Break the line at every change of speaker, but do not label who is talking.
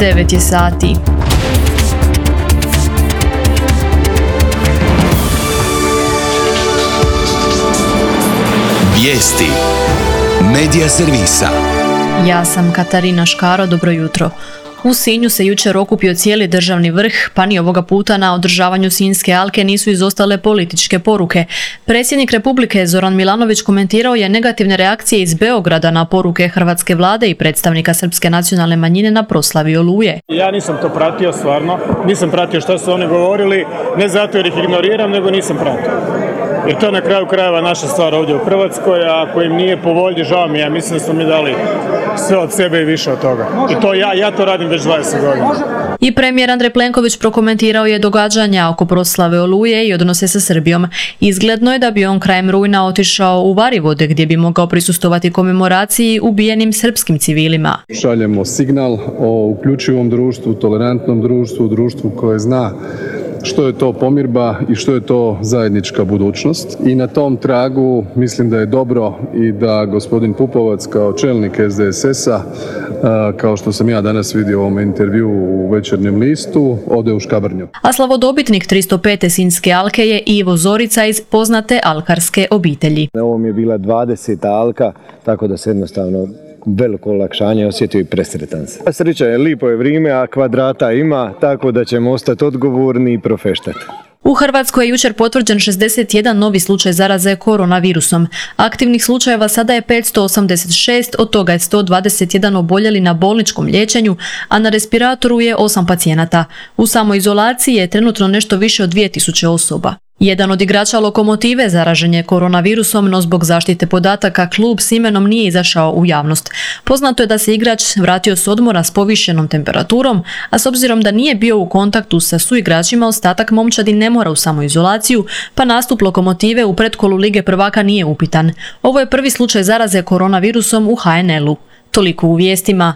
9 je sati.
Vijesti Medija servisa.
Ja sam Katarina Škaro, dobro jutro. U Sinju se jučer okupio cijeli državni vrh, pa ni ovoga puta na održavanju Sinjske alke nisu izostale političke poruke. Predsjednik Republike Zoran Milanović komentirao je negativne reakcije iz Beograda na poruke hrvatske vlade i predstavnika srpske nacionalne manjine na proslavi Oluje.
Ja nisam to pratio, stvarno. Nisam pratio što su oni govorili, ne zato jer ih ignoriram, nego nisam pratio. Jer to je na kraju krajeva naša stvar ovdje u Hrvatskoj, a ako im nije po volji, žao mi, ja mislim da smo mi dali sve od sebe i više od toga. I to ja to radim već 20 godina.
I premijer Andrej Plenković prokomentirao je događanja oko proslave Oluje i odnose sa Srbijom. Izgledno je da bi on krajem rujna otišao u Varivode, gdje bi mogao prisustvovati komemoraciji ubijenim srpskim civilima.
Šaljemo signal o uključivom društvu, tolerantnom društvu, društvu koje zna što je to pomirba i što je to zajednička budućnost. I na tom tragu mislim da je dobro i da gospodin Pupovac kao čelnik SDSS-a, kao što sam ja danas vidio u ovom intervju u Večernjem listu, ode u Škabrnju.
A slavodobitnik 305. Sinjske alke je Ivo Zorica iz poznate alkarske obitelji.
Ovo mi je bila 20. alka, tako da se jednostavno veliko olakšanje osjetio i presretan se. Sreća je, lipo je vrijeme, a kvadrata ima, tako da ćemo ostati odgovorni i profeštati.
U Hrvatskoj je jučer potvrđen 61 novi slučaj zaraze koronavirusom. Aktivnih slučajeva sada je 586, od toga je 121 oboljeli na bolničkom liječenju, a na respiratoru je 8 pacijenata. U samoizolaciji je trenutno nešto više od 2000 osoba. Jedan od igrača Lokomotive zaražen je koronavirusom, no zbog zaštite podataka klub s imenom nije izašao u javnost. Poznato je da se igrač vratio s odmora s povišenom temperaturom, a s obzirom da nije bio u kontaktu sa suigračima, ostatak momčadi ne mora u samoizolaciju, pa nastup Lokomotive u pretkolu Lige prvaka nije upitan. Ovo je prvi slučaj zaraze koronavirusom u HNL-u. Toliko u vijestima.